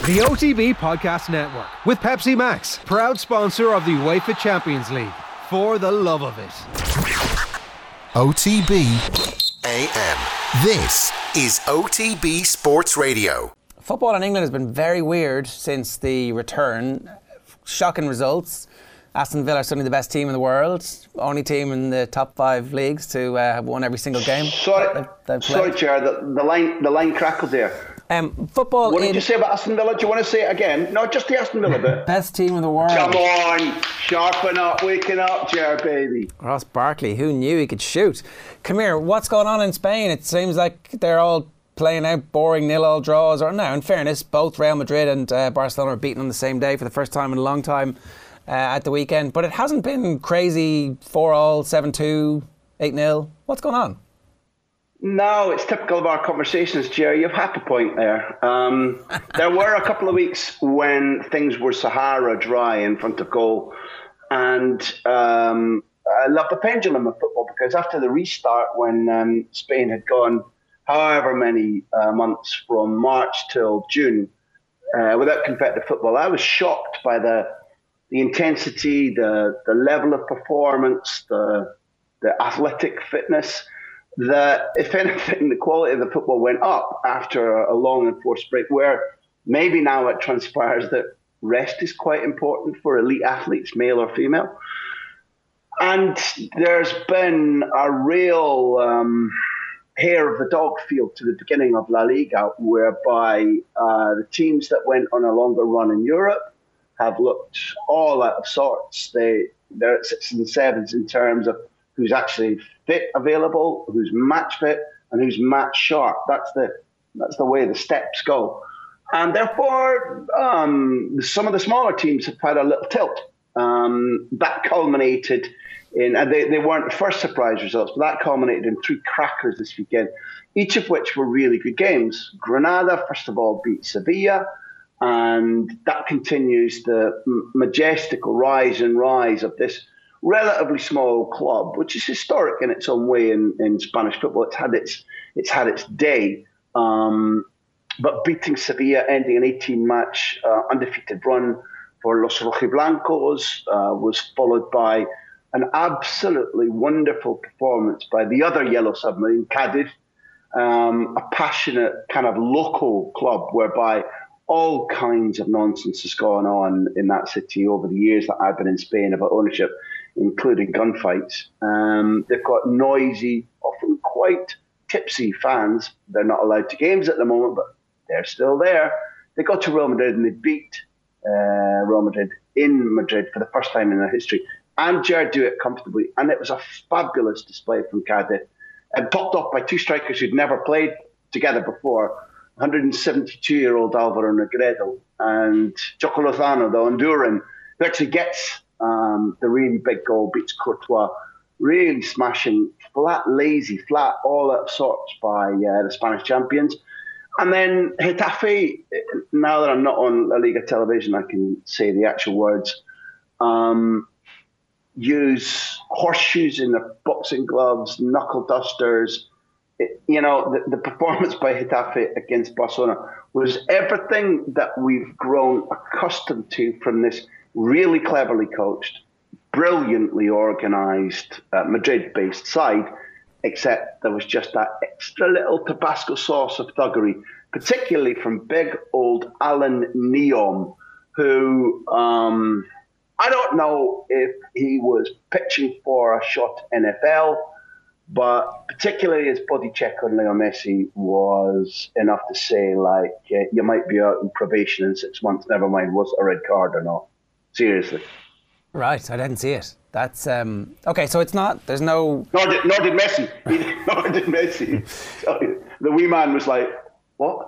The OTB Podcast Network, with Pepsi Max, proud sponsor of the UEFA Champions League. For the love of it. OTB AM. This is OTB Sports Radio. Football in England has been very weird since the return. Shocking results. Aston Villa are suddenly the best team in the world. Only team in the top 5 leagues to have won every single game. Sorry, Chair, the line crackled there. Football. What did you say about Aston Villa? Do you want to say it again? No, just the Aston Villa bit. Best team in the world. Come on, sharpen up, waking up, Chair, baby. Ross Barkley, who knew he could shoot? Come here, what's going on in Spain? It seems like they're all playing out boring 0-0 draws. Or now, in fairness, both Real Madrid and Barcelona were beaten on the same day for the first time in a long time at the weekend. But it hasn't been crazy 4-all, 7-2, 8-0. What's going on? No, it's typical of our conversations, Jerry. You've had the point there. There were a couple of weeks when things were Sahara dry in front of goal. And I love the pendulum of football because after the restart, when Spain had gone however many months from March till June without competitive football, I was shocked by the intensity, the level of performance, the athletic fitness. That, if anything, the quality of the football went up after a long and forced break, where maybe now it transpires that rest is quite important for elite athletes, male or female. And there's been a real hair of the dog feel to the beginning of La Liga, whereby the teams that went on a longer run in Europe have looked all out of sorts. They're at 6s and 7s in terms of who's actually fit available, who's match fit, and who's match sharp. That's the way the steps go. And therefore, some of the smaller teams have had a little tilt. That culminated in, and they weren't the first surprise results, but that culminated in 3 crackers this weekend, each of which were really good games. Granada, first of all, beat Sevilla, and that continues the majestical rise of this relatively small club, which is historic in its own way in Spanish football. It's had its day, but beating Sevilla, ending an 18-match undefeated run for Los Rojiblancos, was followed by an absolutely wonderful performance by the other yellow submarine, Cadiz, a passionate kind of local club whereby all kinds of nonsense has gone on in that city over the years that I've been in Spain about ownership, including gunfights. They've got noisy, often quite tipsy fans. They're not allowed to games at the moment, but they're still there. They got to Real Madrid and they beat Real Madrid in Madrid for the first time in their history. And Jared do it comfortably. And it was a fabulous display from Cadiz. And topped off by 2 strikers who'd never played together before. 172-year-old Alvaro Negredo and Choco Lozano, the Honduran, who actually gets the really big goal, beats Courtois, really smashing, flat, all out of sorts by the Spanish champions. And then Getafe, now that I'm not on La Liga television, I can say the actual words, use horseshoes in their boxing gloves, knuckle dusters. The performance by Getafe against Barcelona was everything that we've grown accustomed to from this really cleverly coached, brilliantly organised Madrid-based side, except there was just that extra little Tabasco sauce of thuggery, particularly from big old Alan Neom, who I don't know if he was pitching for a shot NFL, but particularly his body check on Leo Messi was enough to say, like, you might be out in probation in 6 months, never mind was it a red card or not. Seriously. Right, I didn't see it. That's okay. So it's not. There's no. Nor did Messi. Nor did Messi. So the wee man was like, "What?"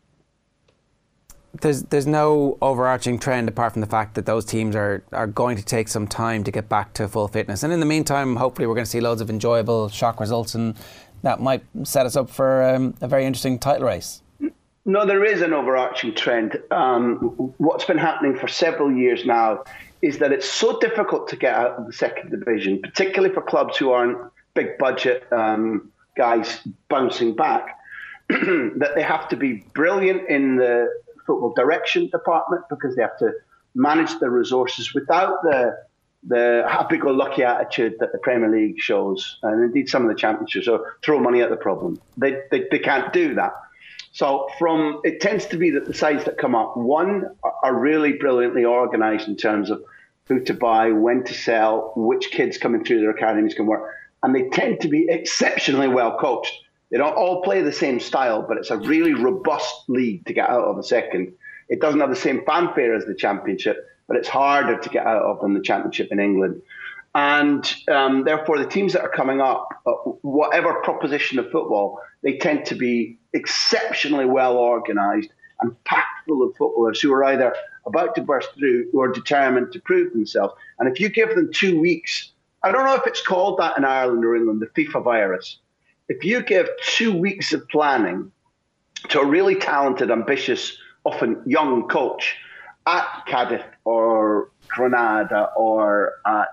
There's no overarching trend apart from the fact that those teams are going to take some time to get back to full fitness. And in the meantime, hopefully, we're going to see loads of enjoyable shock results, and that might set us up for a very interesting title race. No, there is an overarching trend. What's been happening for several years now is that it's so difficult to get out of the second division, particularly for clubs who aren't big budget guys bouncing back, that they have to be brilliant in the football direction department because they have to manage their resources without the happy-go-lucky attitude that the Premier League shows, and indeed some of the championships, or throw money at the problem. They can't do that. So it tends to be that the sides that come up, one, are really brilliantly organised in terms of who to buy, when to sell, which kids coming through their academies can work, and they tend to be exceptionally well coached. They don't all play the same style, but it's a really robust league to get out of a second. It doesn't have the same fanfare as the Championship, but it's harder to get out of than the Championship in England. And therefore, the teams that are coming up, whatever proposition of football, they tend to be exceptionally well organised and packed full of footballers who are either about to burst through or determined to prove themselves. And if you give them 2 weeks, I don't know if it's called that in Ireland or England, the FIFA virus. If you give 2 weeks of planning to a really talented, ambitious, often young coach at Cardiff or Granada or at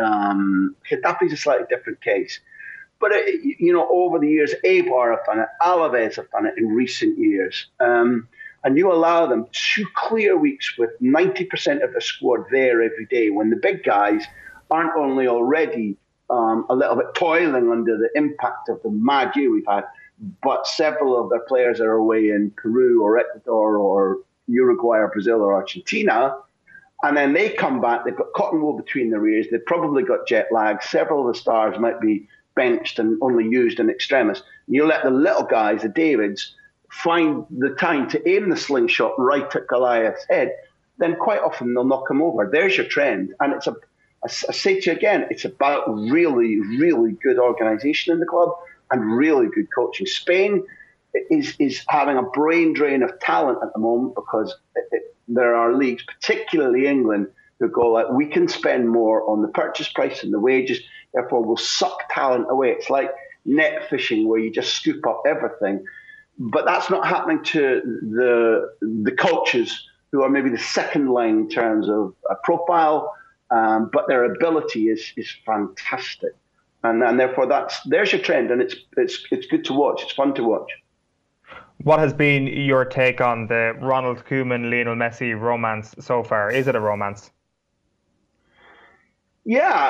Getafe is a slightly different case. But, over the years, Eibar have done it, Alaves have done it in recent years. And you allow them 2 clear weeks with 90% of the squad there every day when the big guys aren't only already a little bit toiling under the impact of the mad year we've had, but several of their players are away in Peru or Ecuador or Uruguay or Brazil or Argentina, and then they come back, they've got cotton wool between their ears, they've probably got jet lag, several of the stars might be benched and only used in extremis. You let the little guys, the Davids, find the time to aim the slingshot right at Goliath's head, then quite often they'll knock him over. There's your trend. And I say to you again, it's about really, really good organisation in the club and really good coaching. Spain is having a brain drain of talent at the moment because there are leagues, particularly England, who go like, we can spend more on the purchase price and the wages, therefore we'll suck talent away. It's like net fishing where you just scoop up everything. But that's not happening to the coaches who are maybe the second line in terms of a profile, but their ability is fantastic. And therefore there's your trend, and it's good to watch. It's fun to watch. What has been your take on the Ronald Koeman, Lionel Messi romance so far? Is it a romance? Yeah,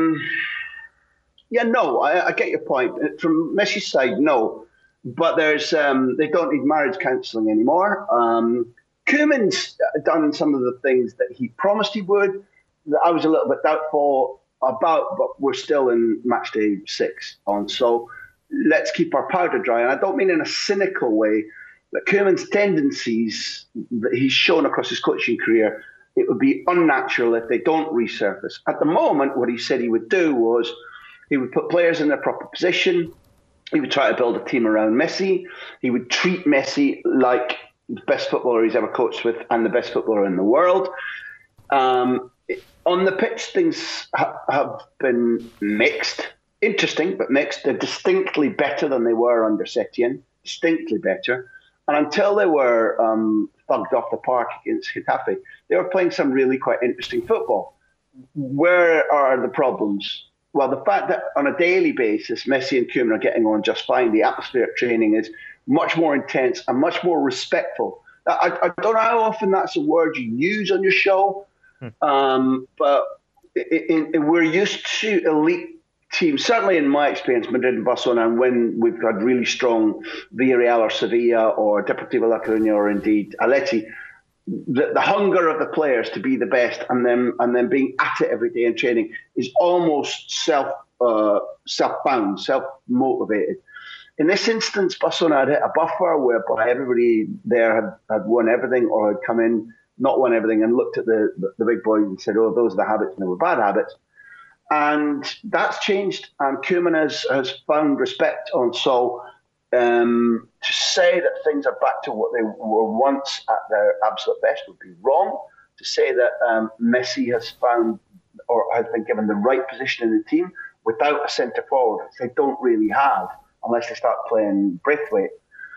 no, I get your point. From Messi's side, no. But there's they don't need marriage counselling anymore. Koeman's done some of the things that he promised he would, that I was a little bit doubtful about, but we're still in match day 6 on. So let's keep our powder dry. And I don't mean in a cynical way, but Koeman's tendencies that he's shown across his coaching career, it would be unnatural if they don't resurface. At the moment, what he said he would do was he would put players in their proper position. He would try to build a team around Messi. He would treat Messi like the best footballer he's ever coached with and the best footballer in the world. On the pitch, things have been mixed. Interesting, but mixed. They're distinctly better than they were under Setien. Distinctly better. And until they were thugged off the park against Getafe, they were playing some really quite interesting football. Where are the problems? Well, the fact that on a daily basis, Messi and Koeman are getting on just fine. The atmosphere at training is much more intense and much more respectful. I don't know how often that's a word you use on your show, but we're used to elite teams, certainly in my experience, Madrid and Barcelona, and when we've had really strong Villarreal or Sevilla or Deportivo La Coruña or indeed Atleti, the hunger of the players to be the best and then being at it every day in training is almost self-bound, self-motivated. In this instance, Barcelona had hit a buffer whereby everybody there had won everything or had come in, not won everything, and looked at the big boys and said, oh, those are the habits and they were bad habits. And that's changed, and Koeman has found respect on. So to say that things are back to what they were once at their absolute best would be wrong. To say that Messi has found or has been given the right position in the team without a centre forward, which they don't really have unless they start playing Braithwaite.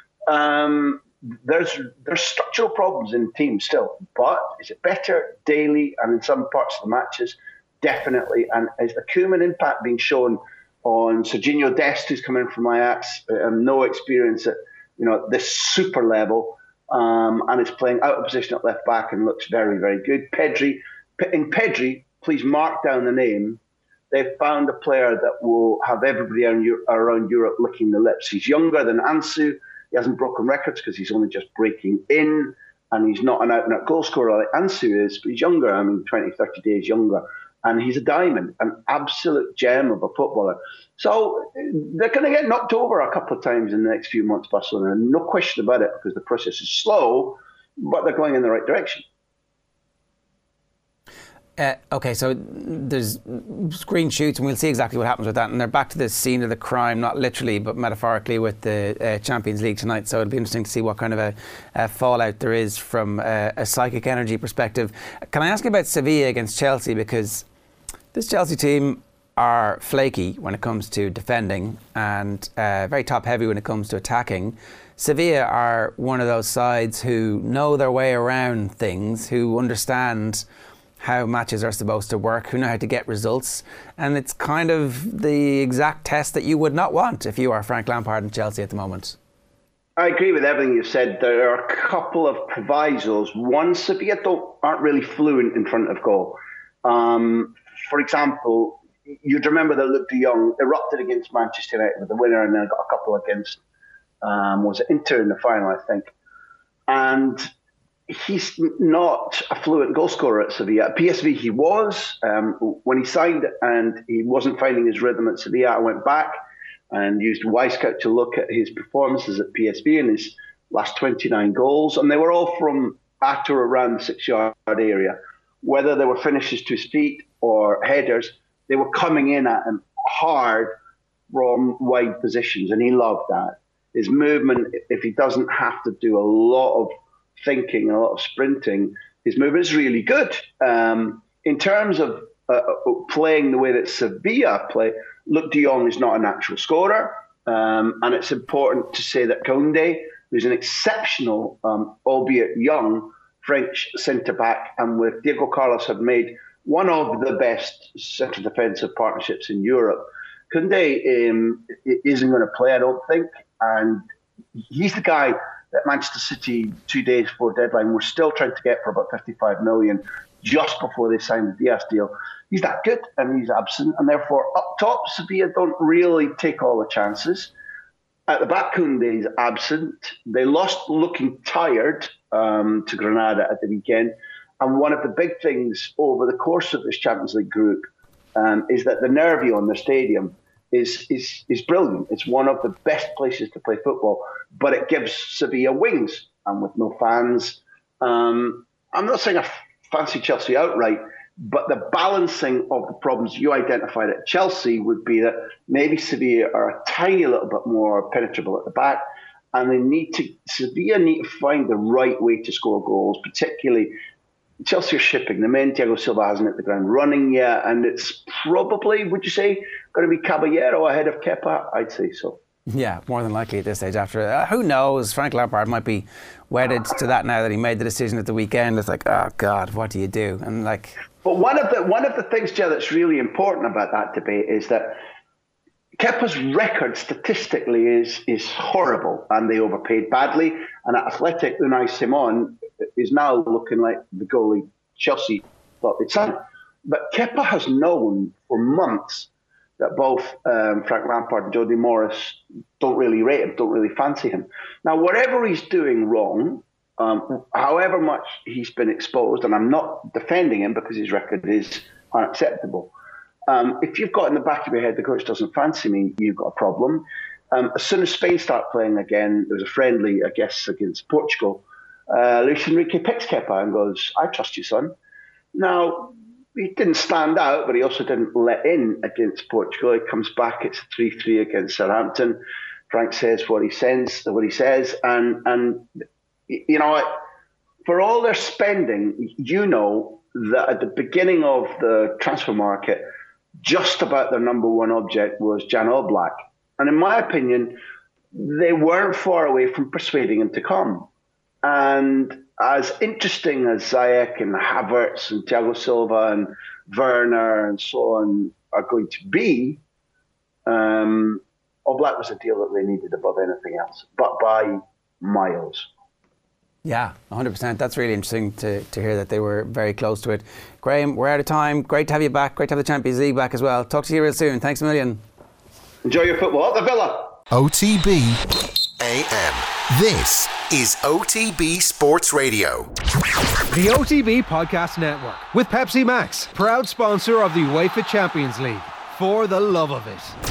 There's structural problems in the team still, but is it better daily and in some parts of the matches? Definitely. And is the Koeman impact being shown on Serginho Dest, who's coming from Ajax, no experience at this super level, and is playing out of position at left back and looks very, very good. Pedri, please mark down the name. They've found a player that will have everybody around Europe licking the lips. He's younger than Ansu. He hasn't broken records because he's only just breaking in, and he's not an out-and-out goal scorer like Ansu is, but he's younger, 20, 30 days younger. And he's a diamond, an absolute gem of a footballer. So they're going to get knocked over a couple of times in the next few months, Barcelona. No question about it, because the process is slow, but they're going in the right direction. Okay, so there's green shoots, and we'll see exactly what happens with that. And they're back to the scene of the crime, not literally, but metaphorically, with the Champions League tonight. So it'll be interesting to see what kind of a fallout there is from a psychic energy perspective. Can I ask you about Sevilla against Chelsea? Because this Chelsea team are flaky when it comes to defending and very top-heavy when it comes to attacking. Sevilla are one of those sides who know their way around things, who understand how matches are supposed to work, who know how to get results, and it's kind of the exact test that you would not want if you are Frank Lampard and Chelsea at the moment. I agree with everything you've said. There are a couple of provisos. One, Sevilla aren't really fluent in front of goal. For example, you'd remember that Luuk de Jong erupted against Manchester United with the winner, and then got a couple against was it Inter in the final, I think. And he's not a fluent goal scorer at Sevilla. At PSV he was. When he signed and he wasn't finding his rhythm at Sevilla, I went back and used Wyscout to look at his performances at PSV and his last 29 goals. And they were all from at or around the 6-yard area. Whether they were finishes to his feet or headers, they were coming in at him hard from wide positions. And he loved that. His movement, if he doesn't have to do a lot of thinking, a lot of sprinting, his movement is really good. In terms of playing the way that Sevilla play, Luuk de Jong is not a natural scorer, and it's important to say that Koundé, who's an exceptional, albeit young, French centre-back, and with Diego Carlos have made one of the best central defensive partnerships in Europe. Koundé isn't going to play, I don't think, and he's the guy that Manchester City, 2 days before deadline, were still trying to get for about 55 million just before they signed the Diaz deal. He's that good, and he's absent, and therefore up top, Sevilla don't really take all the chances. At the back, Koundé is absent. They lost looking tired to Granada at the weekend, and one of the big things over the course of this Champions League group is that the Nervión, their stadium, is brilliant. It's one of the best places to play football, but it gives Sevilla wings, and with no fans. I'm not saying I fancy Chelsea outright, but the balancing of the problems you identified at Chelsea would be that maybe Sevilla are a tiny little bit more penetrable at the back, and Sevilla need to find the right way to score goals, particularly Chelsea are shipping them in. Thiago Silva hasn't hit the ground running yet, and it's probably, would you say, going to be Caballero ahead of Kepa? I'd say so. Yeah, more than likely at this stage. After who knows? Frank Lampard might be wedded to that now that he made the decision at the weekend. It's like, oh God, what do you do? And but one of the things, Joe, that's really important about that debate is that Kepa's record statistically is horrible, and they overpaid badly. And at Athletic, Unai Simon is now looking like the goalie Chelsea thought they'd sign. But Kepa has known for months that both Frank Lampard and Jody Morris don't really rate him, don't really fancy him. Now, whatever he's doing wrong, however much he's been exposed, and I'm not defending him because his record is unacceptable, if you've got in the back of your head the coach doesn't fancy me, you've got a problem. As soon as Spain start playing again, there was a friendly, I guess, against Portugal, Luis Enrique picks Kepa and goes, I trust you, son. Now, he didn't stand out, but he also didn't let in against Portugal. He comes back, it's 3-3 against Southampton. Frank says what he says, and you know what? For all their spending, you know that at the beginning of the transfer market, just about their number one object was Jan Oblak. And in my opinion, they weren't far away from persuading him to come. And as interesting as Ziyech and Havertz and Thiago Silva and Werner and so on are going to be, Oblak was a deal that they needed above anything else, but by miles. Yeah, 100%. That's really interesting to hear that they were very close to it. Graham, we're out of time. Great to have you back. Great to have the Champions League back as well. Talk to you real soon. Thanks a million. Enjoy your football at the Villa. OTB AM. This is OTB Sports Radio. The OTB Podcast Network with Pepsi Max, proud sponsor of the UEFA Champions League. For the love of it.